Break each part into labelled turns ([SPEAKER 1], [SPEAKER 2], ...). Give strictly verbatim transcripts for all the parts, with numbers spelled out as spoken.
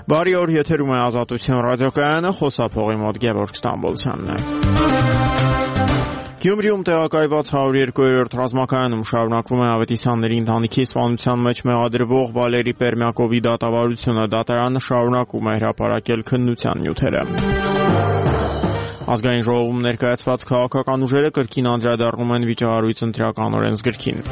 [SPEAKER 1] Բարի օր, եթերում է Ազատություն ռադիոկայանը, խոսափողի մոտ Գևորգ Ստամբոլցյանն է։ Գյումրիում տեղակայված հարյուր երկու ռազմակայանում շարունակվում է Ավետիսյանների ընտանիքի սպանության մեջ մեղադրվող Վալերի Պերմյակովի դատավարությունը, դատարանը շարունակում է հրապարակել քննության նյութերը։ Ազգային ժողովում ներկայացված քաղաքական ուժերը կրկին անդրադառնում են վիճահարույց ընտրական օրենսգրքին։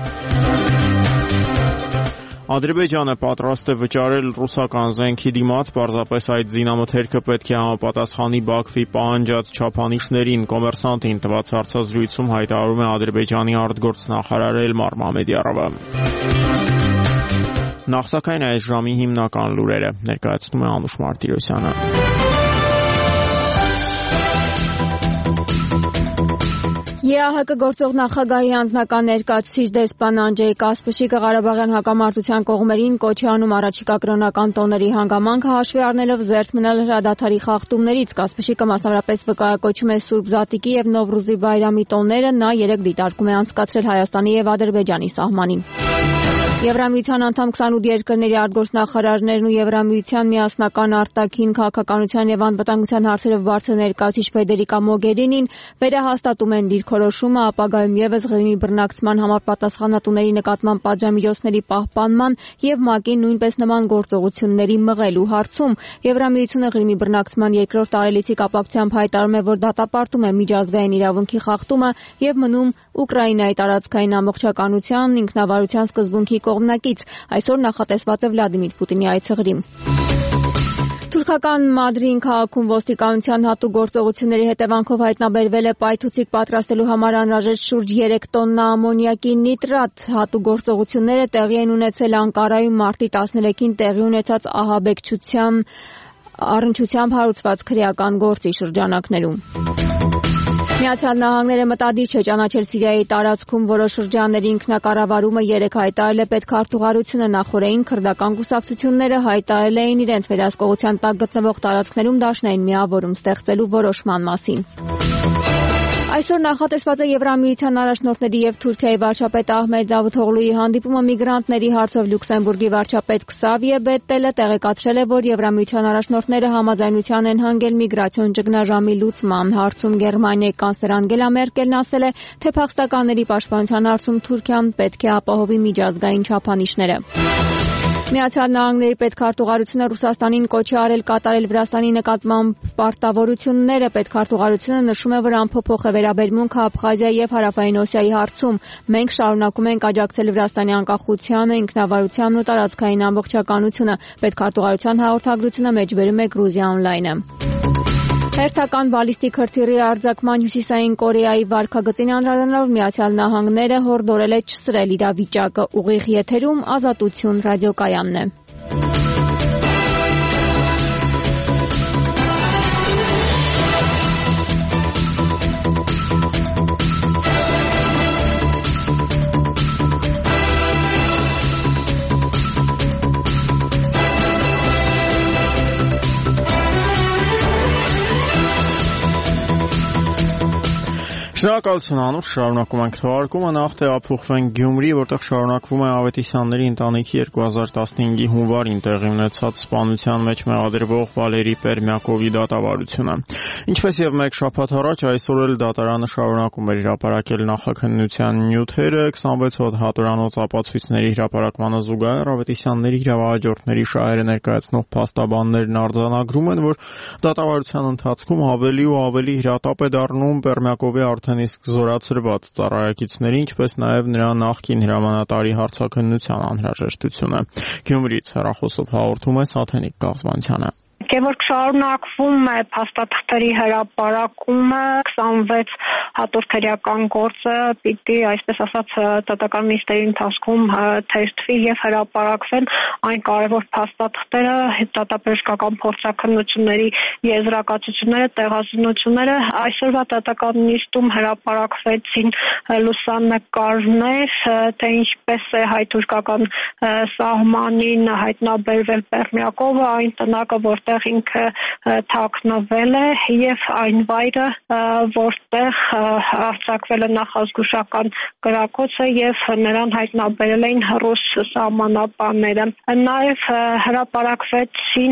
[SPEAKER 1] Ադրբեջանը պատրաստ է վճարել ռուսական զենքի դիմաց, պարզապես այդ զինամթերքը պետք է համապատասխանի Բաքվի պահանջած չափանիշներին, Կոմերսանտին տված հարցազրույցում հայտարարում է Ադրբեջանի արտգործնախարար Էլմար Մամեդյարովը։ Նախ սակայն այս ժամի հիմնական լուրերը ներկայացնում է Անուշ Մարտիրոսյանը։
[SPEAKER 2] ԵԱՀԿ գործող նախագահի անձնական ներկայացուցիչ դեսպան Անջեյ Կասպշիկը Ղարաբաղյան հակամարտության կողմերին կոչ է անում առաջիկա կրոնական տոների հանգամանքը հաշվի առնելով զերծ մնալ հրադադարի խախտումներից։ Կասպշիկը մասնավորապես վկայակոչում է Սուրբ Զատիկի եւ Նովրուզի բայրամի տոները, նա երեկ դիտարկում է անցկացրել Հայաստանի եւ Ադրբեջանի սահմանին։ Եվրամիության անդամ քսանութ երկրների արտգործնախարարներն ու Եվրամիության միասնական արտաքին քաղաքականության եւ անվտանգության հարցերով բարձր ներկայացուցիչ Ֆեդերիկա Մոգերինին վերահաստատում են դիրքորոշումը ապագայում եւս Ղրիմի բռնակցման համար պատասխանատուների նկատմամբ պատժամիջոցների պահպանման եւ ՄԱԿ-ի նույնպես նման գործողությունների մղելու հարցում։ Եվրամիությունը Ղրիմի բռնակցման երկրորդ տարելիցի կապակցությամբ հայտարարում է, որ դատապարտում է միջազգային իրավունքի խախտումը եւ մնում Ուկրաինայի տարածքային ամբողջականության ինքնավարության սկզբունքի կողմնակից։ Այսօր նախատեսված է Վլադիմիր Պուտինի այցը Ղրիմ։ Թուրքական Մադրին քաղաքում ոստիկանության հատուկ գործողությունների հետևանքով հայտնաբերվել է պայթուցիկ պատրաստելու համար անհրաժեշտ շուրջ երեք տոննա ամոնիակի նիտրատ։ Հատուկ գործողությունները տեղի են ունեցել Անկարայում մարտի տասներեքին տեղի ունեցած ահաբեկչության առնչությամբ հարուցված քրեական գործի շրջանակներում։ Միացյալ Նահանգները մտադիր չէ ճանաչել Սիրիայի տարածքում որոշ շրջանների ինքնակառավարումը երեկ հայտարարել է պետքարտուղարությունը նախորդին քրդական կուսակցությունները հայտարարել էին իրենց վերահսկողության տակ գտնվող տարածքներում դաշնային միավորում ստեղծելու որոշման մասին։ Այսօր նախատեսված է Եվրամիության առաջնորդների եւ Թուրքիայի վարչապետ Ահմեդ Դավութօղլուի հանդիպումը միգրանտների հարցով Լյուքսեմբուրգի վարչապետ Քսավիե Բետտելը տեղեկացրել է, որ Եվրամիության առաջնորդները համաձայնության են հանգել միգրացիոն ճգնաժամի լուծման հարցում։ Գերմանիայի կանցլեր Անգելա Մերկելն ասել է, թե փախստականների պաշտպանության հարցում Թուրքիան պետք է ապահովի միջազգային չափանիշները։ Միացյալ Նահանգների պետքարտուղարությունը Ռուսաստանին կոչ է արել կատարել Վրաստանի նկատմամբ պարտավորությունները։ Պետքարտուղարությունը նշում է, որ անփոփոխ է վերաբերմունքը Աբխազիայի եւ Հարավային Օսիայի հարցում։ Մենք շարունակում ենք աջակցել Վրաստանի անկախությանը, ինքնավարությանն ու տարածքային ամբողջականությունը։ Պետքարտուղարության հաղորդագրությունը մեջբերում է Գրուզիա Օնլայնը։ Հերթական բալիստիկ հրթիռի արձակման Հյուսիսային Կորեայի վարքագծին անդրադառնալով Միացյալ Նահանգները հորդորել է չսրել իրավիճակը։ Ուղիղ եթերում Ազատություն ռադիոկայանն է։
[SPEAKER 1] Շնորհակալություն Անուշ, շարունակում ենք թողարկումը, նախ տեղափոխվենք Գյումրի, որտեղ շարունակվում է Ավետիսյանների ընտանիքի երկու հազար տասնհինգի հունվարին տեղի ունեցած սպանության մեջ մեղադրվող Վալերի Պերմյակովի դատավարությունը։ Ինչպես եւ մեկ շաբաթ առաջ, այսօր էլ դատարանը շարունակում էր հրապարակել նախաքննության նյութերը, քսանվեց հոտ հատորանոց ապացույցների հրապարակմանը զուգահեռ Ավետիսյանների իրավահաջորդների շահերը ներկայացնող փաստաբաններն արձանագրում են, որ դատավարության ընթացքում ավելի ու ավելի հրատապ է դառնում Պերմյակովի արդեն իսկ զորացրված ծառայակիցների, ինչպես նաև նրա նախկին հրամանատարի հարցաքննության անհրաժեշտությունը։ Գյումրից հեռախոսով հաղորդում է Սաթենիկ Կաղզմանցյանը։
[SPEAKER 3] Գևորգ, շարունակվում է փաստաթղթերի հրապարակումը, քսանվեց հատորքերական գործը պիտի, այսպես ասած, Դատական մինիստրի ընթացքում թերթվի եւ հրապարակվեն այն կարևոր փաստաթղթերը, դատաբժշկական փորձաքննությունների եզրակացությունները, տեղազնությունները։ Այսօրվա Դատական նիստում հրապարակվեցին լուսանկարներ, թե ինչպես է հայ-թուրքական սահմանին հայտնաբերվել Պերմյակովը, այն տնակը, որտեղ ինքը թաքնվել է եւ այն վայրը, որտեղ արձակվել է նախազգուշական կրակոցը եւ նրան հայտնաբերել էին ռուս սահմանապանները։ Նաեւ հրապարակվեցին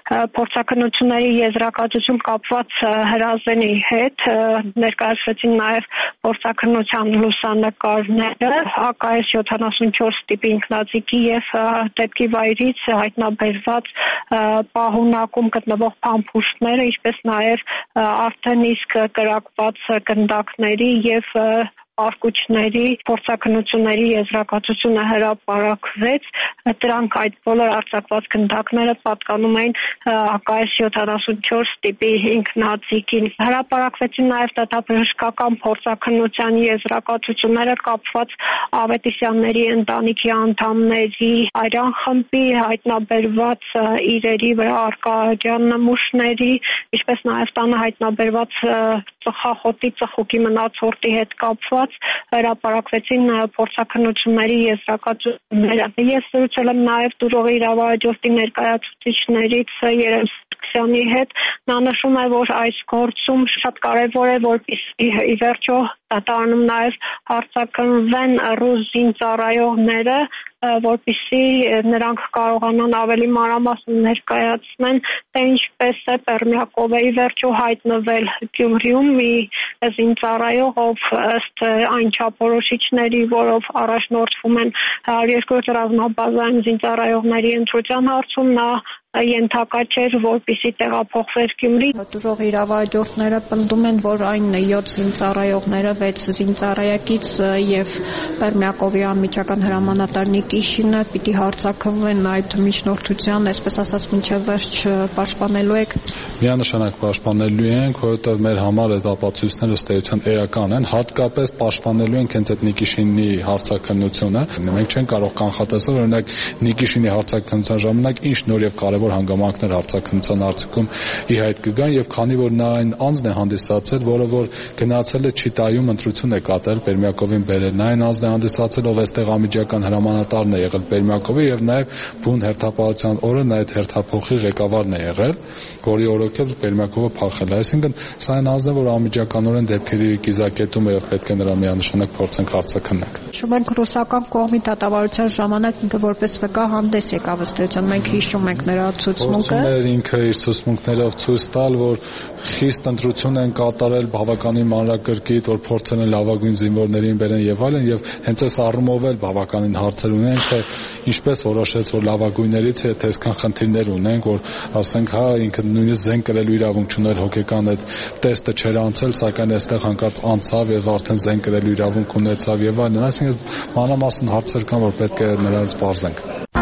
[SPEAKER 3] փորձաքննությունների եզրակացություն կապված հրազենի հետ, ներկայացրեցին նաև փորձաքննության լուսանկարները, ա կա էս յոթանասունչորս տիպի ինքնաձիգի եւ դեպքի վայրից հայտնաբերված պահունակում գտնվող փամփուշտները, ինչպես նաև արդեն իսկ կրակված գնդակների եւ արկուճների փորձաքննությունների եզրակացությունը հրապարակվեց, դրանք այդ բոլոր արձակված գնդակները պատկանում էին ա կա էս յոթանասունչորս տիպի ինքնաձիգին։ Հրապարակվեցին նաև դատաբժշկական փորձաքննության եզրակացությունները կապված Ավետիսյանների ընտանիքի անդամների Արյան խմբի հայտնաբերված իրերի վրա առկա նմուշների, ինչպես նաև տանը հայտնաբերված ծխախոտի ծխուկի մնացորդի հետ կապված հրապարակվեցին փորձաքննությունների եզրակացությունները։ Ես զրուցել եմ նաև տուրողի իրավահաջորդի ներկայացուցիչներից Երեմ Սարգսյանի հետ, նա նշում է, որ այս գործում շատ կարևոր է, որպեսզի ի վերջո դատարանում նաև հարձակվեն ռուս զինծառայողները, որպեսզի նրանք կարողանան ավելի մանրամասն ներկայացնեն, թե ինչպես է Պերմյակովը ի վերջո հայտնվել Գյումրիում մի զինծառայող, ով ըստ այն չափորոշիչների, որով առաջնորդվում են հարյուրերկրորդ ռազմաբազային զինծառայողների ընտրության հարցում, նա ենթակա չէր, որպեսզի տեղափոխվեր Գյումրի։
[SPEAKER 4] Տուրող իրավահաջորդները պնդում են, որ այն յոթ զինծառայողները, վեց զինծառայակից եւ Պերմյակովի անմիջական հրամանատար Նիկիշինը պիտի հարձակվեն այդ միջնորդության, այսպես ասած, մինչև վերջ պաշտպանելու եք։
[SPEAKER 5] Միանշանակ պաշտպանելու ենք, որովհետեւ մեր համար այդ ապացույցները ըստ էության էական են, հատկապես պաշտպանելու ենք հենց այդ Նիկիշինի հարձակնությունը։ Մենք չենք կարող կանխատեսել, օրինակ Նիկիշինի հարձակնության ժամանակ ինչ նոր եւ կարևոր հանգամանքներ հարձակնության արդյունքում ի հայտ կգան եւ քանի որ նա այն անձն է հանդիսացել, որը որ գնացել է Չիտայում ընտրություն է կատարել Պերմյակովին բերել, նա այն անձն է հանդիսացել, ով այստեղ անմիջական հրամանատարն է եղել Պերմյակովի եւ նաեւ բուն հերթապահության օրը նա այդ հերթափոխի ղեկավարն է եղել, որի օրոքել Պերմյակովը փախել է։ Այսինքն սա այն անձն է, որ անմիջականորեն դեպքերի կիզակետում է եւ պետք է նրա միանշանակ փորձենք հարձակնենք։
[SPEAKER 4] Հիշում ենք ռուսական կողմի դատավարության ժամանակ ինքը որպես վկա հանդես եկավ ըստ էության, մենք հիշում ենք նրա ցուցմունքը։
[SPEAKER 5] Ինքը իր ցուցմունքներով ցույց տալ, որ խիստ ընտրություն են կատարել բավականին մանրակրկիտ, որ փորձել են լավագույն զինվորներին բերեն եւ այլն, եւ հենց այս առումով էլ բավականին հարցեր ունենք, թե ինչպես որոշեց, որ լավագույններից է, թե այսքան խնդիրներ ունենք, որ ասենք, հա, ինքը նույնիսկ զենք կրելու իրավունք չուներ, հոգեկան այդ տեստը չէր անցել, սակայն այստեղ հանկարծ անցավ եւ արդեն զենք կրելու իրավունք ունեցավ եւ այլն։ Այսինքն մանրամասն հարցեր կան, որ պետք է նրանց բարձենք։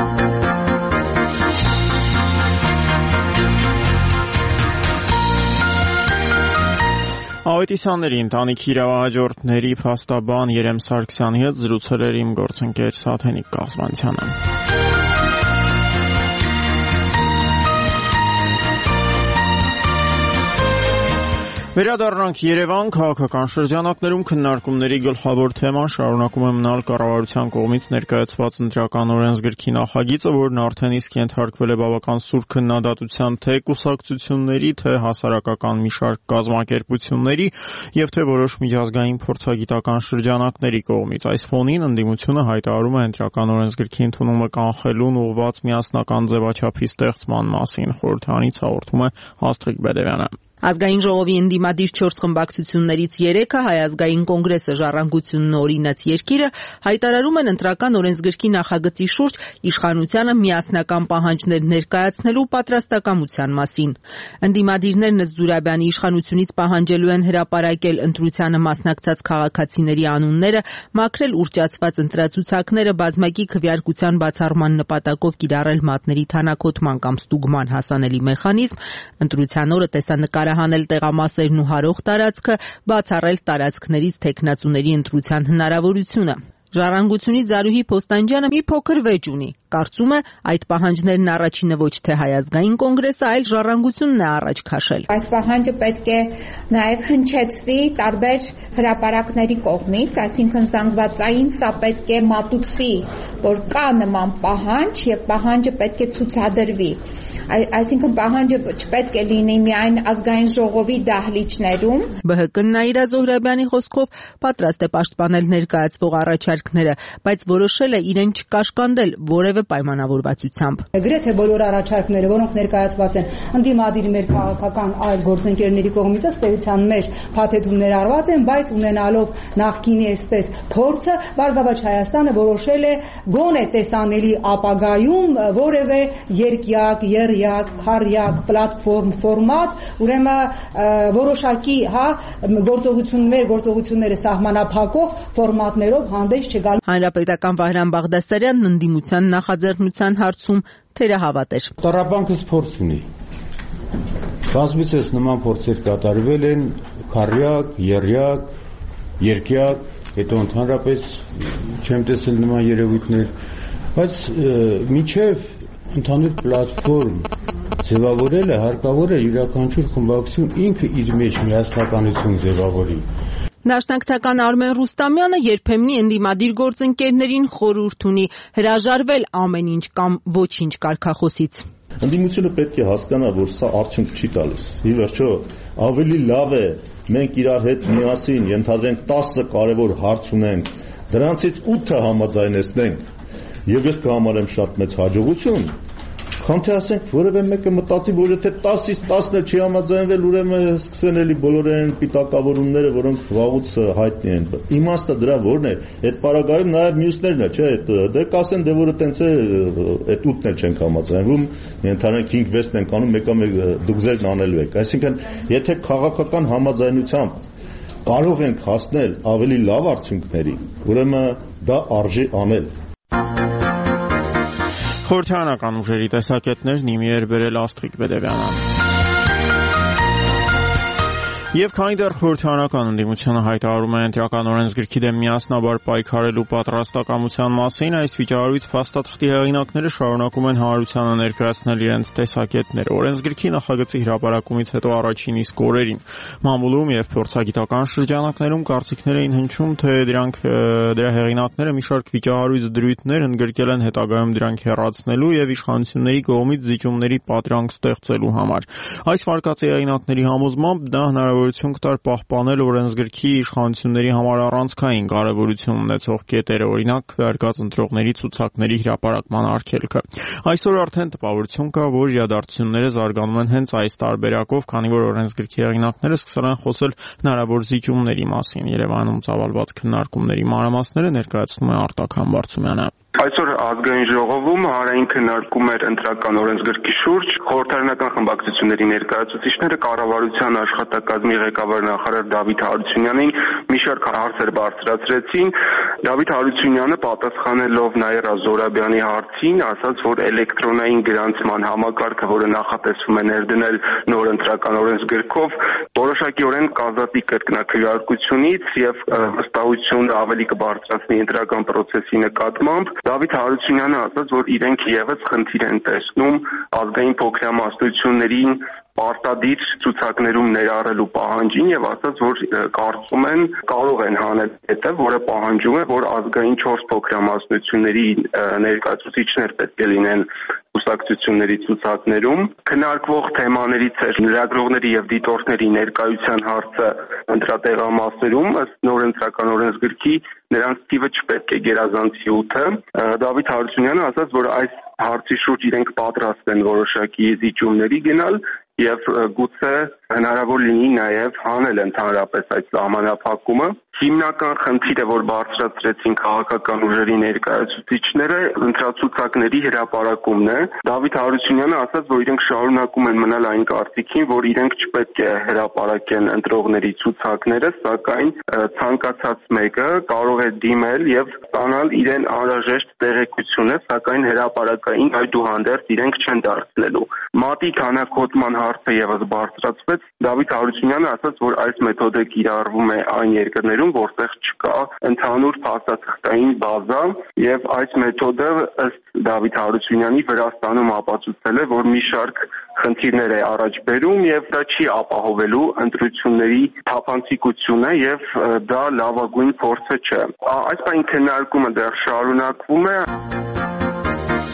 [SPEAKER 1] Ավետիսյանների ընտանիքի իրավահաջորդների փաստաբան Երեմ Սարգսյանի հետ զրուցել էր իմ գործընկեր Սաթենիկ Կազմանցյանը։ Վերադառնանք Երևան, քաղաքական շրջանակներում քննարկումների գլխավոր թեման շարունակում է մնալ կառավարության կողմից ներկայացված ընտրական օրենսգրքի նախագիծը, որն արդեն իսկ ենթարկվել է բավական սուր քննադատության թե կուսակցությունների, թե հասարակական մի շարք կազմակերպությունների եւ թե որոշ միջազգային փորձագիտական շրջանակների կողմից։ Այս ֆոնին ընդդիմությունը հայտարարում է ընտրական օրենսգրքի ընդունումը կանխելուն ուղղված միասնական ձևաչափի ստեղծման մասին։ Խորհրդարանից հաղորդում է Աստղիկ Բեդևյանը։
[SPEAKER 6] Ազգային ժողովի ընդդիմադիր չորս խմբակցություններից երեքը Հայ ազգային կոնգրեսը, Ժառանգությունն ու Օրինաց երկիրը հայտարարում են ընտրական օրենսգրքի նախագծի շուրջ իշխանությանը միասնական պահանջներ ներկայացնելու պատրաստակամության մասին։ Ընդդիմադիրներն ըստ Զուրաբյանի իշխանությունից պահանջելու են հրապարակել ընտրությանը մասնակցած քաղաքացիների անունները, մաքրել ուռճացված ընտրացուցակները, բազմակի քվեարկության բացառման նպատակով կիրառել մատների թանաքոտման կամ ստուգման հասանելի մեխանիզմ, ընտրության օրը տեսանկարահանել տեղամասերն ու հարող տարածքը, բացառել տարածքներից թեկնածուների ընտրության հնարավորությունը։ Ժառանգությունից Զարուհի Փոստանջյանը մի փոքր վեճ ունի։ Կարծում է, այդ պահանջներն առաջինը ոչ թե Հայ ազգային կոնգրեսը, այլ Ժառանգությունն է առաջ քաշել։
[SPEAKER 7] Այս պահանջը պետք է նաև հնչեցվի տարբեր հրապարակների կողմից, այսինքն զանգվածային սա պետք է մատուցվի, որ կա նման պահանջ եւ պահանջը պետք է ցուցադրվի։ այսինքն պահանջը չպետք է լինի միայն ազգային ժողովի դահլիճներում։
[SPEAKER 6] Բ Հ Կն Նաիրա Զոհրաբյանի խոսքով պատրաստ է պաշտպանել ներկայացվող առաջարկները, բայց որոշել է իրեն չկաշկանդել որևէ պայմանավորվածությամբ։
[SPEAKER 8] Գրեթե բոլոր առաջարկները, որոնք ներկայացված են ընդդիմադիր մեր քաղաքական այլ գործընկերների կողմից, ըստ էության մեր փաթեթում ներառված են, բայց ունենալով նախկինի այսպես փորձը, Բարգավաճ Հայաստանը որոշել է գոնե տեսանելի ապագայում որևէ երկյակ, եռյակ, քառյակ, պլատֆորմ ֆորմատ, ուրեմն որոշակի, հա, գործողություններ, գործողությունները սահմանափակող ֆորմատներով հանդես չգալ։
[SPEAKER 6] Հանրապետական Վահրամ Բաղդասարյանն ընդդիմության նախաձեռնության հարցում թերահավատ էր։
[SPEAKER 9] Տառապանքս փորձ ունի։ Բազմիցս նման փորձեր կատարվել են քառյակ, եռյակ, երկյակ, հետո ընդհանրապես չեմ տեսել նման երևույթներ, բայց միջև ընդհանուր պլատֆորմ ձևավորելը հարկավոր է յուրաքանչյուր խմբակցություն ինքը իր մեջ միասնականություն ձևավորի։
[SPEAKER 6] Դաշնակցական Արմեն Ռուստամյանը երբեմնի ընդդիմադիր գործընկերներին խորհուրդ ունի հրաժարվել ամեն ինչ կամ ոչինչ կարգախոսից։
[SPEAKER 10] Ընդդիմությունը պետք է հասկանա, որ սա արդյունք չի տալիս։ Ի վերջո, ավելի լավ է մենք իրար հետ միասին ենթադրենք տասը կարևոր հարց ունենք, դրանցից ութը համաձայնեցնենք, եւ ես կհամարեմ շատ մեծ հաջողություն, քան թե ասենք որևէ մեկը մտածի, որ եթե տասից տասն չի համաձայնվել, ուրեմն սկսեն էլի բոլոր այն պիտակավորումները, որոնք վաղուց հայտնի են։ Իմաստը դրա որն է։ Այդ պարագայում նաեւ մյուսներն է, չէ՞, դե կասեն, դե որը տենց է, այդ ութն էլ չենք համաձայնվում, ընդհանրեն հինգ վեց ենք անում, մեկը մեկ դուք ձերն անելու եք։ Այսինքն, եթե քաղաքական համաձայնությամբ կարող ենք հասնել ավելի լավ արդյունքների, ուրեմն դա արժի անել։
[SPEAKER 1] Խորհրդարանական ուժերի տեսակետներն իմի էր բերել Աստղիկ Բեդևյանը։ Եվ քանի դեռ խորհրդարանական ընդդիմությունը հայտարարում է ընտրական օրենսգրքի դեմ միասնաբար պայքարելու պատրաստակամության մասին, այս վիճահարույց փաստաթղթի հեղինակները շարունակում են հանրությանը ներկայացնել իրենց տեսակետները։ Օրենսգրքի նախագծի հրապարակումից հետո առաջին իսկ օրերին մամուլում եւ փորձագիտական շրջանակներում կարծիքներ էին հնչում, թե դրանք դրա հեղինակները մի շարք վիճահարույց դրույթներ ընդգրկել են հետագայում դրանք հեռացնելու եւ իշխանությունների կողմից զիջումների պատրանք ստեղծելու համար։ Այս վարկածի հեղինակների համոզմամբ դա հնարավոր կտար պահպանել օրենսգրքի իշխանությունների համար առանցքային կարևորություն ունեցող կետերը, օրինակ վերկած ընտրողների ցուցակների հրապարակման արգելքը։ Այսօր արդեն տպավորություն կա, որ իրադարձությունները զարգանում են հենց այս տարբերակով, քանի որ օրենսգրքի հեղինակները սկսել են խոսել հնարավոր զիջումների մասին։ Երևանում ծավալված քննարկումների մանրամասները ներկայացնում է Արտակ Համբարձումյանը։
[SPEAKER 11] Այսօր ազգային ժողովում հանրային քննարկում էր ընտրական օրենսգրքի շուրջ, խորհրդարանական խմբակցությունների ներկայացուցիչները կառավարության աշխատակազմի ղեկավար նախարար Դավիթ Հարությունյանին մի շարք հարցեր բարձրացրեցին։ Դավիթ Հարությունյանը պատասխանելով Նաիրա Զոհրաբյանի հարցին ասաց, որ էլեկտրոնային գրանցման համակարգը, որը նախատեսվում է ներդնել նոր ընտրական օրենսգրքով, որոշակիորեն կազատի կրկնակիրարկությունից եւ վստահություն ավելի կբարձրացնի ընտրական process-ի նկատմամբ։ Դավիթ Հարությունյանը ասաց, որ իրենք եւս խնդիր են տեսնում ազգային փոքրամասնություններին պարտադիր ցուցակներում ներառելու պահանջին եւ ասաց, որ կարծում են կարող են հանել հետը, որը պահանջում է, որ ազգային չորս փոքրամասնությունների ներկայացուցիչներ պետք է լինեն կուսակցությունների ցուցակներում։ Քննարկվող թեմաներից էր լրագրողների եւ դիտորդների ներկայության հարցը ընտրատեղամասերում, ըստ նոր ընտրական օրենսգրքի նրանց թիվը չպետք է գերազանցի ութը։ Դավիթ Հարությունյանը ասաց, որ այս հարցի շուրջ իրենք պատրաստ են որոշակի զիջումների գնալ եւ գուցե հնարավոր լինի նաեւ հանել ընդհանրապես այդ սահմանափակումը։ Հիմնական խնդիրը, որ բարձրացրեցին քաղաքական ուժերի ներկայացուցիչները, ընտրացուցակների հրապարակումն է։ Դավիթ Հարությունյանը ասաց, որ իրենք շարունակում են մնալ այն կարծիքին, որ իրենք չպետք է հրապարակեն ընտրողների ցուցակները, սակայն ցանկացած մեկը կարող է դիմել եւ ստանալ իրեն անհրաժեշտ տեղեկությունը, սակայն հրապարակային այդուհանդերձ իրենք չեն դարձնելու։ Մատի քանակոտման հարցը եւս բարձրացվեց։ Դավիթ Հարությունյանը ասաց, որ այս մեթոդը կիրառվում է այն երկրներում, որտեղ չկա ընդհանուր փաստաթղթային բազա, եւ այս մեթոդը ըստ Դավիթ Հարությունյանի Վրաստանում ապացուցել է, որ մի շարք խնդիրներ է առաջ բերում եւ դա չի ապահովելու ընտրությունների թափանցիկությունը եւ դա լավագույն փորձը չէ։ Այս բանի քննարկումը դեռ շարունակվում է։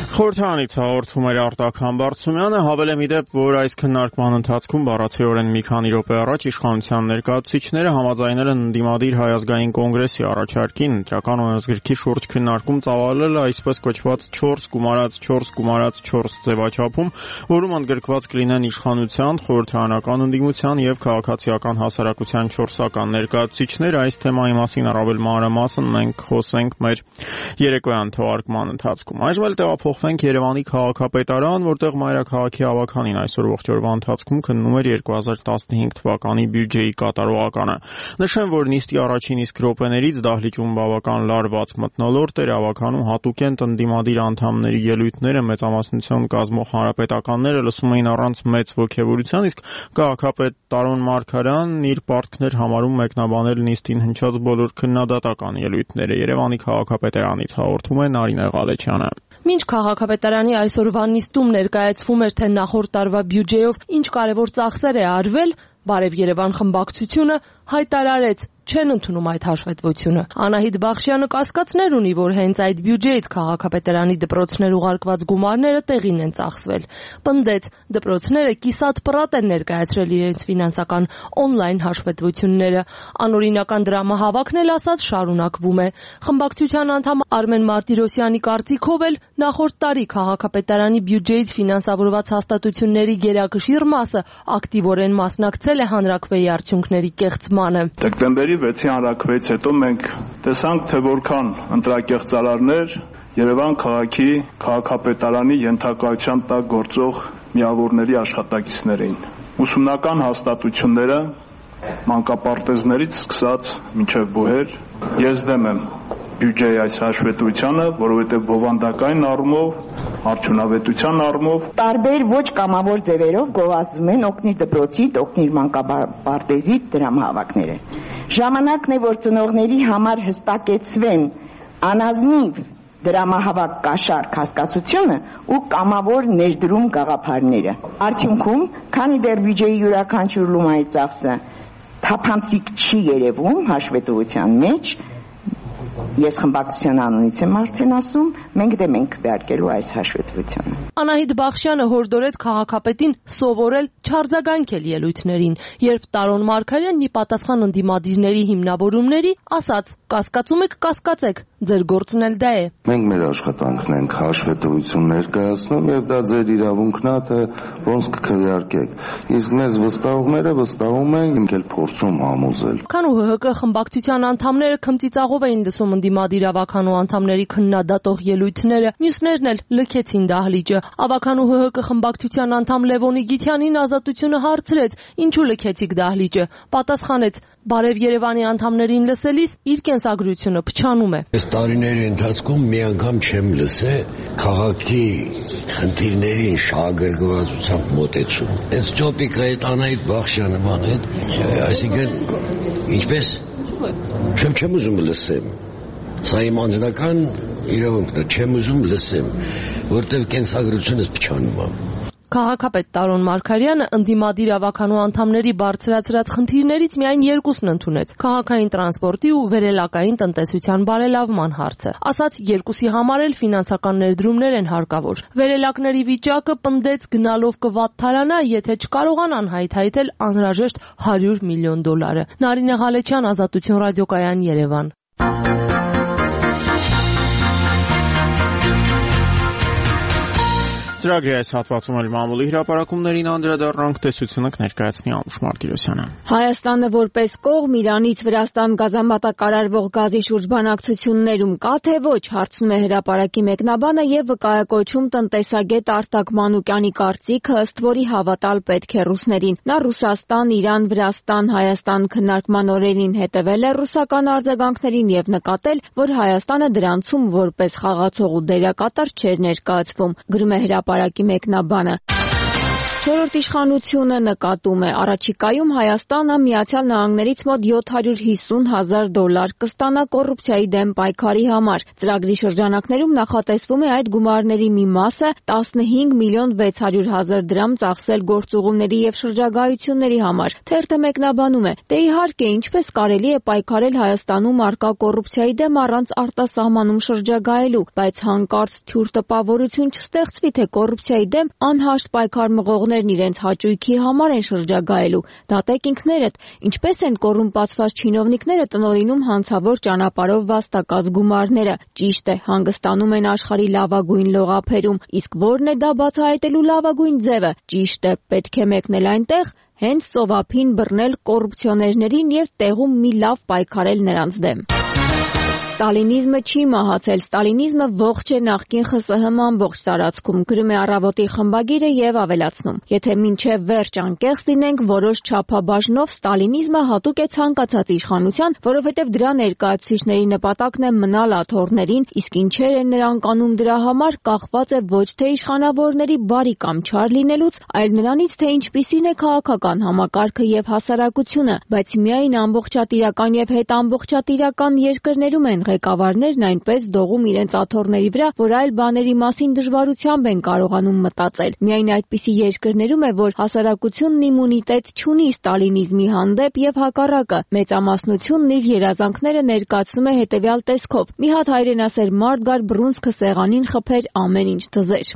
[SPEAKER 1] Խորհրդարանից հաղորդում էր Արտակ Համբարձումյանը, հավելեմ ի դեպ, որ այս քննարկման ընթացքում բառացիորեն մի քանի րոպե առաջ իշխանության ներկայացուցիչները համաձայնել են ընդդիմադիր Հայ ազգային կոնգրեսի առաջարկին ընտրական օրենսգրքի շուրջ քննարկում ծավալել այսպես կոչված չորս գումարած չորս գումարած չորս ձևաչափում, որում ընդգրկված կլինեն իշխանության, խորհրդարանական ընդդիմության եւ քաղաքացիական հասարակության չորսական ներկայացուցիչներ։ Այս թեմայի մասին առավել մանրամասն մենք խոսենք մեր երեկոյան թողարկման ընթացքում։ Այժմ էլ տեղափոխվենք Երևանի քաղաքապետարան, որտեղ մայրաքաղաքի ավականին այսօր ողջ օրվա ընթացքում քննում էր երկու հազար տասնհինգ թվականի բյուջեի կատարողականը։ Նշեմ, որ նիստի առաջին իսկ րոպեներից դահլիճում բավական լարված մթնոլորտ էր, ավականում հատուկ են ընդդիմադիր անդամների ելույթները, մեծամասնություն կազմող հանրապետականները լսում էին առանց մեծ ոգևորության, իսկ քաղաքապետ Տարոն Մարգարյանն իր պարտքն էր համարում մեկնաբանել նիստին հնչած բոլոր քննադատական ելույթները։ Երևանի քաղաքապետարանից հաղորդում է Նարինե Ղալեչյանը։
[SPEAKER 12] Մինչ քաղաքապետարանի այսօրվա նիստում ներկայացվում էր, թե նախորդ տարվա բյուջեով ինչ կարևոր ծախսեր է արվել, Բարև Երևան խմբակցությունը հայտարարեց չեն ընդունում այդ հաշվետվությունը։ Անահիտ Բախշյանը կասկածներ ունի, որ հենց այդ բյուջեից քաղաքապետարանի դպրոցներ ուղարկված գումարները տեղին են ծախսվել։ Պնդեց, դպրոցները կիսատ պռատ են ներկայացրել իրենց ֆինանսական օնլայն հաշվետվությունները։ Անօրինական դրամահավաքն էլ ասած շարունակվում է։ Խմբակցության անդամ Արմեն Մարտիրոսյանի կարծիքով էլ նախորդ տարի քաղաքապետարանի բյուջեից ֆինանսավորված հաստատությունների գերակշիռ մասը ակտիվորեն մասնակցել է հանրաքվեի արդյունքների կեղծմանը։
[SPEAKER 13] Դեկտեմբերի վեցի հանրաքվեից հետո մենք տեսանք, թե որքան ընտրակեղծարարներ Երևան քաղաքի քաղաքապետարանի ենթակայության տակ գործող միավորների աշխատակիցներ էին։ Ուսումնական հաստատությունները մանկապարտեզներից սկսած մինչև բուհեր, ես դեմ եմ բյուջեի այս հաշվետվությանը, որովհետև բովանդակային առումով, արդյունավետության առումով
[SPEAKER 14] տարբեր ոչ կամավոր ձևերով գովազդում են օգնիր դպրոցիդ, օգնիր մանկապարտեզիդ դրամահավաքները։ Ժամանակն է, որ ծնողների համար հստակեցվեն անազնիվ դրամահավաք կաշառք հասկացությունը ու կամավոր ներդրում գաղափարները։ Արդյունքում, քանի դեռ բյուջեի յուրաքանչյուր լումայի ծախսը թափանցիկ չի երևում հաշվետվության մեջ, ես խմբակցության անունից եմ արդեն ասում, մենք դեմ ենք քվեարկելու այս հաշվետվությանը։
[SPEAKER 12] Անահիտ Բախշյանը հորդորեց քաղաքապետին սովորել չարձագանքել ելույթներին, երբ Տարոն Մարգարյանն ի պատասխան ընդդիմադիրների հիմնավորումների ասաց. «Կասկածում եք, կասկածեք, ձեր գործն էլ դա է»։
[SPEAKER 15] Մենք մեր աշխատանքն ենք հաշվետվություն ներկայացնում եւ դա ձեր իրավունքն է, թե ոնց կքվեարկեք։ Իսկ մեզ վստահողները վստահում են, մենք էլ փորձում համոզել։
[SPEAKER 12] Քան ու ՀՀԿ խմբակցության անդամները քմծիծաղով էին լսում ընդդիմադիր ավականու անդամների քննադատող ելույթները, մյուսներն էլ լքեցին դահլիճը։ Ավականու ՀՀԿ խմբակցության անդամ Լևոնի Գիթյանին ազատությունը հարցրեց. «Ինչու լքեցիք դահլիճը»։ Պատասխանեց. «Բարև Երևանի անդամներին լսելիս իր կենսագրությունը փչանում է»։
[SPEAKER 16] Այս տարիների ընթացքում մի անգամ չեմ լսել քաղաքի խնդիրներին շահագրգռվածությամբ մոտեցում։ Այս տոպիկը այդ Անահիտ Բախշյանը ման հետ, այսինքն ինչպես չեմ չեմ ուզում լսեմ։ Սա իմ անձնական իրավունքն է, չեմ ուզում լսեմ, որտեղ կենսագրությունս փչանում է։
[SPEAKER 12] Քաղաքապետ Տարոն Մարգարյանը ընդդիմադիր ավականու անդամների բարձրացրած խնդիրներից միայն երկուսն ընդունեց՝ քաղաքային տրանսպորտի ու վերելակային տնտեսության բարելավման հարցը։ Ասաց, երկուսի համար էլ ֆինանսական ներդրումներ են հարկավոր։ Վերելակների վիճակը պնդեց գնալով կվատթարանա, եթե չկարողանան հայթայթել անհրաժեշտ հարյուր միլիոն դոլարը։ Նարինե Ղալեչյան, Ազատություն ռադիոկայան, Երևան։
[SPEAKER 1] Ծրագրի այս հատվածում էլ մամուլի հրապարակումներին անդրադառնանք, տեսությունը կներկայացնի Անուշ Մարտիրոսյանը։
[SPEAKER 2] Հայաստանը որպես կողմ Իրանից Վրաստան գազամատակարարվող գազի շուրջ բանակցություններում կա թե ոչ, հարցնում է հրապարակի մեկնաբանը եւ վկայակոչում տնտեսագետ Արտակ Մանուկյանի կարծիքը, ըստ որի հավատալ պետք է ռուսներին։ Նա Ռուսաստան, Իրան, Վրաստան, Հայաստան քննարկման օրերին հետևել է ռուսական արձագանքներին եւ նկատել, որ Հայաստանը դրանցում որպես խաղացող ու դերակատար չէր ներկայացվում։ Գրում է հրապարակի մեկնաբանը։ Չորրորդ իշխանությունը նկատում է առաջիկայում Հայաստանը Միացյալ Նահանգներից մոտ յոթ հարյուր հիսուն հազար դոլար կստանա կոռուպցիայի դեմ պայքարի համար։ Ծրագրի շրջանակներում նախատեսվում է այդ գումարների մի մասը տասնհինգ միլիոն վեց հարյուր հազար դրամ ծախսել գործուղումների եւ շրջագայությունների համար։ Թերթը մեկնաբանում է. «Դե իհարկե, ինչպես կարելի է պայքարել Հայաստանում առկա կոռուպցիայի դեմ առանց արտասահմանում շրջագայելու, բայց հանկարծ թյուր տպավորություն չստեղծվի, թե կոռուպցիայի դեմ անհաշտ պայքար մղողներն իրենց հաճույքի համար են շրջագայելու։ Դատեք ինքներդ, ինչպես են կոռումպացված չինովնիկները տնօրինում հանցավոր ճանապարհով վաստակած գումարները։ Ճիշտ է, հանգստանում են աշխարհի լավագույն լողափերում, իսկ ո՞րն է դա բացահայտելու լավագույն ձևը։ Ճիշտ է, պետք է մեկնել այնտեղ, հենց ծովափին բռնել կոռուպցիոներներին եւ տեղում մի լավ պայքարել նրանց դեմ։ Ստալինիզմը չի մահացել, ստալինիզմը ողջ է նախկին ԽՍՀՄ ամբողջ տարածքում, գրում է Առավոտի խմբագիրը եւ ավելացնում. Եթե մինչեւ վերջ անկեղծ լինենք, որոշ չափաբաժնով ստալինիզմը հատուկ է ցանկացած իշխանության, որովհետեւ դրա ներկայացուցիչների նպատակն է մնալ աթոռներին, իսկ ինչեր են նրանք անում դրա համար, կախված է ոչ թե իշխանավորների բարի կամ չար լինելուց, այլ նրանից, թե ինչպիսին է քաղաքական համակարգը եւ հասարակությունը, բայց միայն ամբողջատիրական եւ հետամբողջատիրական երկրներում են ղեկավարներն այնպես դողում իրենց աթոռների վրա, որ այլ բաների մասին դժվարությամբ են կարողանում մտածել։ Միայն այդպիսի երկրներում է, որ հասարակությունն իմունիտետ չունի ստալինիզմի հանդեպ եւ հակառակը։ Մեծամասնությունն իր երազանքները ներկայացնում է հետեւյալ տեսքով. մի հատ հայրենասեր մարդ գար բռունցքը սեղանին խփեր, ամեն ինչ թզեր։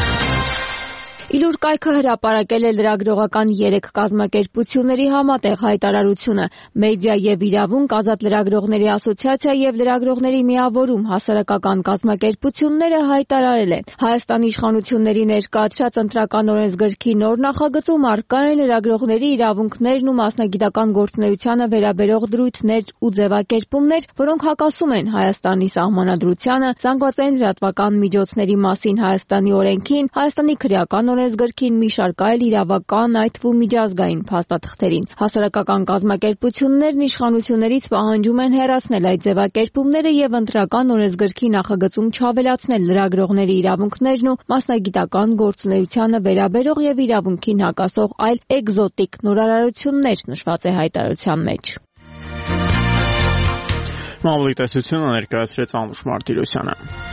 [SPEAKER 2] Իլուր կայքը հրապարակել է լրագրողական երեք կազմակերպությունների համատեղ հայտարարությունը։ Մեդիա եւ իրավունք, Ազատ լրագրողների ասոցիացիա եւ լրագրողների միավորում հասարակական կազմակերպությունները հայտարարել են. Հայաստանի իշխանությունների ներկայացրած ընտրական օրենսգրքի նոր նախագծում առկա են լրագրողների իրավունքներն ու մասնագիտական գործունեությանը վերաբերող դրույթներ ու ձևակերպումներ, որոնք հակասում են Հայաստանի սահմանադրությանը, զանգվածային լրատվական միջոցների մասին Հայաստանի օրենքին, Հայաստանի քրեական օրենսգրքին, մի շարք այլ իրավական, այդ թվում միջազգային փաստաթղթերին։ Հասարակական կազմակերպություններն իշխանություններից պահանջում են հեռացնել այդ ձևակերպումները եւ ընտրական օրենսգրքի նախագծում չավելացնել լրագրողների իրավունքներն ու մասնագիտական գործունեությանը վերաբերող եւ իրավունքին հակասող այլ էկզոտիկ նորարարություններ, նշված է հայտարարության մեջ։
[SPEAKER 1] Մամուլի տեսությունը ներկայացրեց Անուշ Մարտիրոսյանը։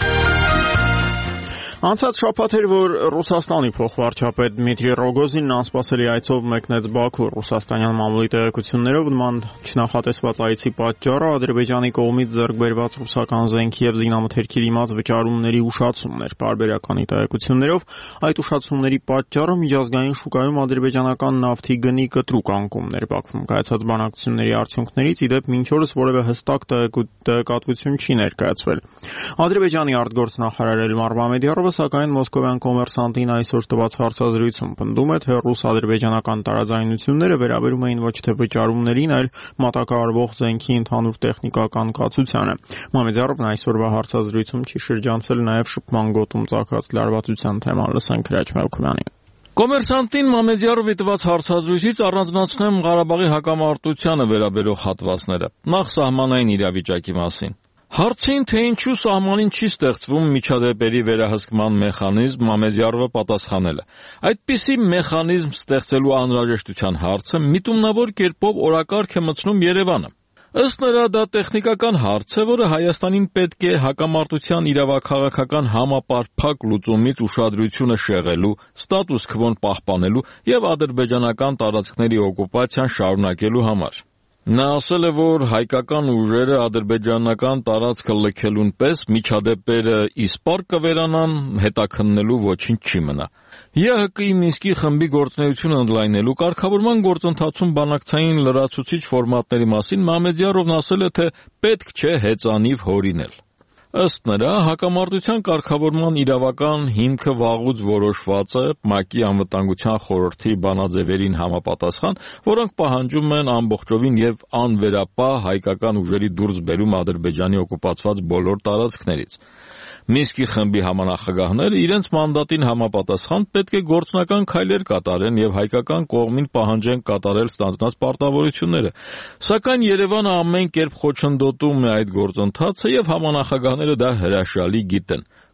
[SPEAKER 1] Անցած շաբաթ էր, որ Ռուսաստանի փոխվարչապետ Դմիտրի Ռոգոզինն անսպասելի այցով մեկնեց Բաքու։ Ռուսաստանյան մամուլի տեղեկություններով նման չնախատեսված այցի պատճառը Ադրբեջանի կողմից ձեռք բերված ռուսական զենքի եւ զինամթերքի դիմաց վճարումների ուշացումն էր։ Պարբերականի տեղեկություններով այդ ուշացումների պատճառը միջազգային շուկայում ադրբեջանական նավթի գնի կտրուկ անկումներ։ Բաքվում կայացած բանակցությունների արդյունքներից ի դեպ մինչ օրս որևէ հստակ տեղեկատվություն չի ներկայացվել։ Ադրբեջանի արտգործնախարար Էլմար Մամեդյարովը սակայն Մոսկովյան կոմերսանտին այսօր տված հարցազրույցում պնդում է, թե ռուս-ադրբեջանական տարաձայնությունները վերաբերում էին ոչ թե վճարումներին, այլ մատակարարվող զենքի ընդհանուր տեխնիկական կացությանը։ Մամեդյարովն այսօրվա հարցազրույցում չի շրջանցել նաև շփման գոտում ծագած լարվածության թեման։ Լսենք Հրաչ Մելքումյանին։
[SPEAKER 17] Կոմերսանտին Մամեդյարովի տված հարցազրույցից առանձնացնեմ Ղարաբաղի հակամարտությանը վերաբերող հատվածները, նախ սահմանային իրավիճակի մասին։ Հարցին, թե ինչու սահմանին չի ստեղծվում միջադեպերի վերահսկման մեխանիզմ, Մամեդյարովը պատասխանել է. այդպիսի մեխանիզմ ստեղծելու անհրաժեշտության հարցը միտումնավոր կերպով օրակարգ է մտցնում Երևանը։ Ըստ նրա, դա տեխնիկական հարց է, որը Հայաստանին պետք է հակամարտության իրավաքաղաքական համապարփակ լուծումից ուշադրությունը շեղելու, ստատուս քվոն պահպանելու եւ ադրբեջանական տարածքների օկուպացիան շարունակելու համար։ Նա ասել է, որ հայկական ուժերը ադրբեջանական տարածքը լքելուն պես միջադեպերը իսպառ կվերանան, հետաքննելու ոչինչ չի մնա։ ԵՀԿ-ի Մինսկի խմբի գործունեությունը ընդլայնելու կարգավորման գործընթացում բանակցային լրացուցիչ ֆորմատների մասին Մամեդյարովն ասել է, թե պետք չէ հեծանիվ հորինել։ Ըստ նրա, հակամարտության կարգավորման իրավական հիմքը վաղուց որոշված է ՄԱԿ-ի անվտանգության խորհրդի բանաձևերին համապատասխան, որոնք պահանջում են ամբողջովին եւ անվերապահ հայկական ուժերի դուրսբերում Ադրբեջանի օկուպացված բոլոր տարածքներից։ Մինսկի խմբի համանախագահները իրենց մանդատին համապատասխան պետք է գործնական քայլեր կատարեն եւ հայկական կողմին պահանջեն կատարել ստանձնած պարտավորությունները։ Սակայն Երևանը ամեն կերպ խոչընդոտում է այդ գործընթացը եւ համանախագահները դա հրաշալի գիտեն։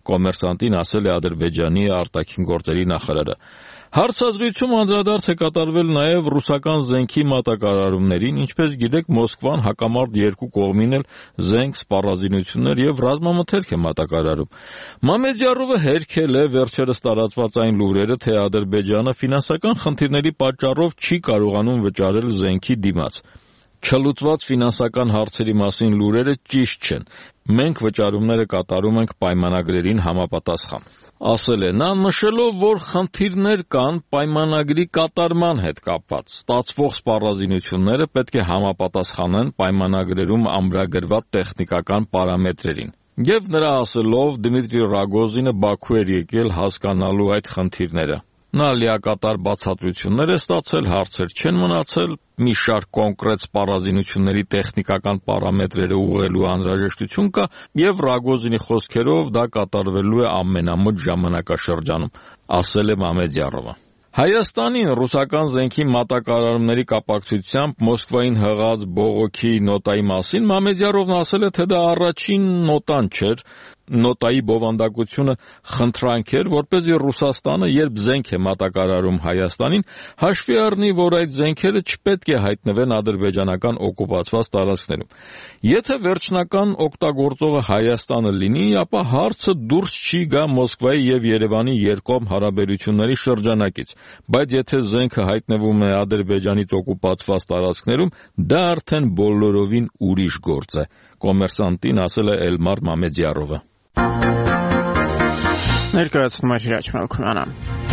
[SPEAKER 17] կոմերսանտին ասել է Ադրբեջանի արտաքին գործերի նախարարը։ Հարցազրույցում անդրադարձ է կատարվել նաև ռուսական զենքի մատակարարումներին, ինչպես գիտեք, Մոսկվան հակամարտ երկու կողմին էլ զենք, սպառազինություններ եւ ռազմամթերք է մատակարարում։ Մամեդյարովը հերքել է վերջերս տարածված այն լուրերը, թե Ադրբեջանը ֆինանսական խնդիրների պատճառով չի կարողանում վճարել զենքի դիմաց։ Չլուծված ֆինանսական հարցերի մասին լուրերը ճիշտ չեն։ Մենք վճարումները կատարում ենք պայմանագրերին համապատասխան։ Ասել է նա, նշելով, որ խնդիրներ կան պայմանագրի կատարման հետ կապված։ Ստացվող սպառազինությունները պետք է համապատասխանեն պայմանագրերում ամրագրված տեխնիկական պարամետրերին։ Եվ նրա ասելով Դմիտրի Ռագոզինը Բաքու էր եկել հասկանալու այդ խնդիրները։ Նա լիակատար բացատրություններ է ստացել, հարցեր չեն մնացել, մի շարք կոնկրետ սպառազինությունների տեխնիկական պարամետրերը ուղղելու անհրաժեշտություն կա, եւ Ռագոզինի խոսքերով դա կատարվելու է ամենամոտ ժամանակաշրջանում, ասել է Մամեդյարովը։ Հայաստանին ռուսական զենքի մատակարարումների կապակցությամբ Մոսկվային հղած բողոքի նոտայի մասին Մամեդյարովն ասել է, թե դա առաջին նոտան չէր, նոտայի բովանդակությունը խնդրանք էր, որպեսզի Ռուսաստանը, երբ զենք է մատակարարում Հայաստանին, հաշվի առնի, որ այդ զենքերը չպետք է հայտնվեն ադրբեջանական օկուպացված տարածքներում։ Եթե վերջնական օգտագործողը Հայաստանը լինի, ապա հարցը դուրս չի գա Մոսկվայի եւ Երևանի երկկողմ հարաբերությունների շրջանակից, բայց եթե զենքը հայտնվում է Ադրբեջանից օկուպացված տարածքներում, դա արդեն բոլորովին ուրիշ գործ է, կոմերսանտին ասել է Էլմար Մամեդյարովը։
[SPEAKER 1] Ներկայացնում էր Հրաչ Մելքոնյանը։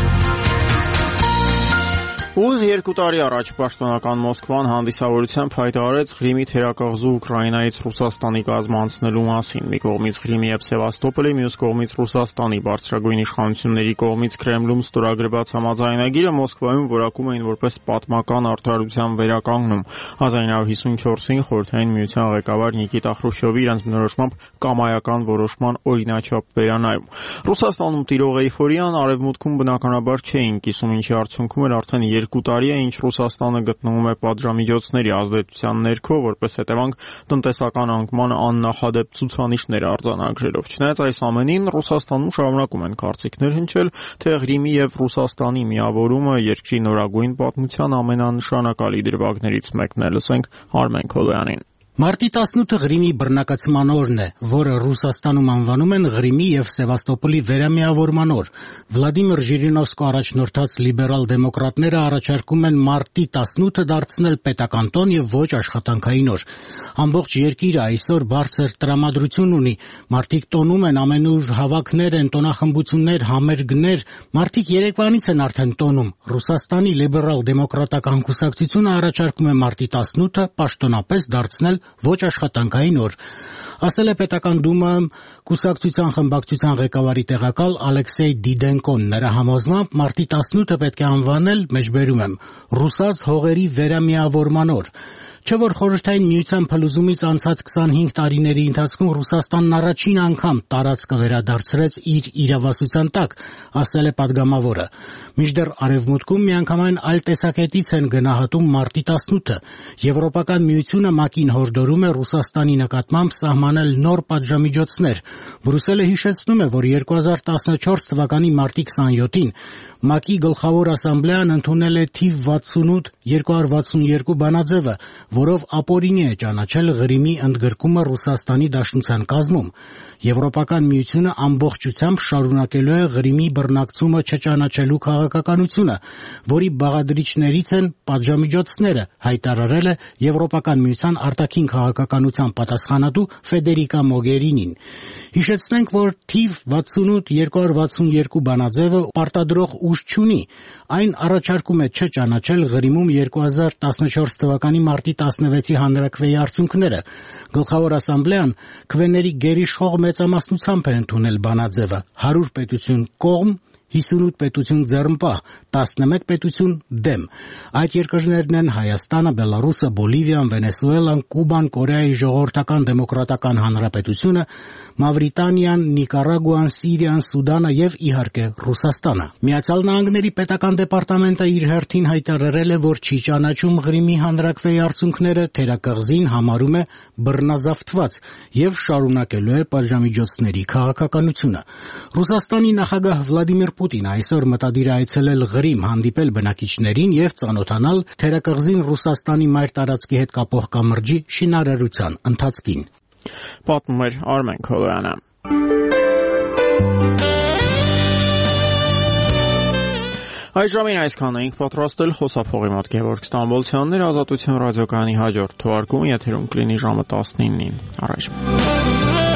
[SPEAKER 1] Ուղիղ երկու տարի առաջ պաշտոնական Մոսկվան հանդիսավորությամբ հայտարարեց Ղրիմի թերակղզու Ուկրաինայից Ռուսաստանի կազմանցնելու մասին։ Մի կողմից Ղրիմի եւ Սևաստոպոլի, մյուս կողմից Ռուսաստանի բարձրագույն իշխանությունների կողմից Կրեմլում ստորագրված համաձայնագիրը Մոսկվայում որակում էին որպես պատմական արդարության վերականգնում։ հազար նույն հիսուն չորսին Խորհրդային Միության ղեկավար Նիկիտա Խրուշչովի իրենց բնորոշմամբ կամայական որոշման օրինաչափ վերանայում։ Ռուսաստանում տիրող էյֆորիան արևմուտքում բնականաբար չէին կիսում, ինչի արդյունքում էր արդեն երկու տարի է, ինչ Ռուսաստանը գտնվում է պատժամիջոցների ազդեցության ներքո, որպես հետևանք տնտեսական անկման աննախադեպ ցուցանիշներ արձանագրելով։ Չնայած այս ամենին, Ռուսաստանում շարունակում են կարծիքներ հնչել, թե Ղրիմի եւ Ռուսաստանի միավորումը երկրի նորագույն պատմության ամենանշանակալի դրվագներից մեկն է։ Լսենք Արմեն Քոլոյանին։
[SPEAKER 18] Մարտի տասնութը Ղրիմի բռնակացման օրն է, որը Ռուսաստանում անվանում են Ղրիմի եւ Սևաստոպոլի վերամիավորման օր։ Վլադիմիր Ժիրինովսկու առաջնորդած լիբերալ դեմոկրատները առաջարկում են մարտի տասնութը դարձնել պետական տոն եւ ոչ աշխատանքային օր։ Ամբողջ երկիրը այսօր բարձր տրամադրություն ունի։ Մարդիկ տոնում են, ամենուր հավաքներ են, տոնախմբություններ, համերգներ։ Մարդիկ երեկվանից են արդեն տոնում։ Ռուսաստանի լիբերալ դեմոկրատական կուսակցությունը առաջարկում է մարտի տասնութը պաշտոնապես դարձնել ոչ աշխատանքային օր, ասել է պետական դումայում կուսակցության խմբակցության ղեկավարի տեղակալ Ալեքսեյ Դիդենկոն։ Նրա համոզմամբ մարտի տասնութը պետք է անվանել, մեջբերում եմ, ռուսաց հողերի վերամիավորման օր։ Չէ որ Խորհրդային Միության փլուզումից անցած քսանհինգ տարիների ընթացքում Ռուսաստանն առաջին անգամ տարածքը վերադարձրեց իր իրավասության տակ, ասել է պատգամավորը։ Մինչդեռ Արևմուտքում միանգամայն այլ տեսակետից են գնահատում մարտի տասնութը։ Եվրոպական Միությունը ՄԱԿ-ին հորդորում է Ռուսաստանի նկատմամբ սահմանել նոր պատժամիջոցներ։ Բրյուսելը հիշեցնում է, որ երկու հազար տասնչորս թվականի մարտի քսանյոթին ՄԱԿ-ի գլխավոր ասամբլեան ընդունել է թիվ վաթսունութ երկու հարյուր վաթսունյոթ բանաձևը, որով ապօրինի է ճանաչել Ղրիմի ընդգրկումը Ռուսաստանի Դաշնության կազմում։ Եվրոպական Միությունը ամբողջությամբ շարունակելու է Ղրիմի բռնակցումը չճանաչելու քաղաքականությունը, որի բաղադրիչներից են պատժամիջոցները, հայտարարել է Եվրոպական Միության արտաքին քաղաքականության պատասխանատու Ֆեդերիկա Մոգերինին։ Հիշեցնենք, որ թիվ վաթսունութ երկու հարյուր վաթսունյոթ բանաձևը պարտադրող ուժ չունի։ Այն առաջարկում է չճանաչել Ղրիմում երկու հազար տասնչորս թվականի մարտի տասնվեցի հանրաքվեի արդյունքները։ Գլխավոր ասամբլեան քվեների գերիշխող մեծամասնությամբ է ընդունել բանաձևը՝ հարյուր պետություն կողմ, հիսունութ պետություն ձեռնպահ, տասնմեկ պետություն դեմ։ Այդ երկրներն են Հայաստանը, Բելարուսը, Բոլիվիան, Վենեսուելան, Կուբան, Կորեայի ժողովրդական դեմոկրատական հանրապետությունը, Մավրիտանիան, Նիկարագուան, Սիրիան, Սուդանը եւ իհարկե Ռուսաստանը։ Միացյալ Նահանգների պետական դեպարտամենտը իր հերթին հայտարարել է, որ չի ճանաչում Ղրիմի հանրաքվեի արդյունքները, թերակղզին համարում է բռնազավթված եւ շարունակելու է պատժամիջոցների քաղաքականությունը։ Ռուսաստանի նախագահ Վլադիմիր Պուտինը այսօր մտադիր է այցելել Ղրիմ, հանդիպել բնակիչներին եւ ծանոթանալ թերակղզին Ռուսաստանի մայր տարածքի հետ կապող կամրջի շինարարության ընթացքին։
[SPEAKER 1] Պատմում էր Արմեն Քոլոյանը։ Այժմին այսքան էինք պատրաստել, խոսափողի մոտ Գևորգ Ստամբոլցյանն էր, Ազատություն ռադիոկայանի հաջորդ թողարկումը եթերում կլինի ժամը տասնինին։ Առայժմ։